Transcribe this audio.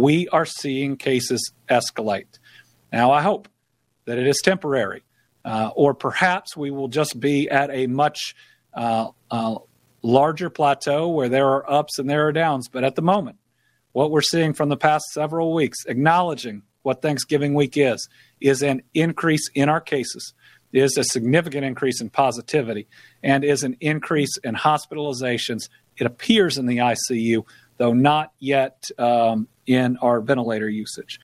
we are seeing cases escalate. Now, I hope that it is temporary, or perhaps we will just be at a much larger plateau where there are ups and there are downs. But at the moment, what we're seeing from the past several weeks, acknowledging what Thanksgiving week is an increase in our cases, is a significant increase in positivity, and is an increase in hospitalizations. It appears in the ICU, though not yet in our ventilator usage.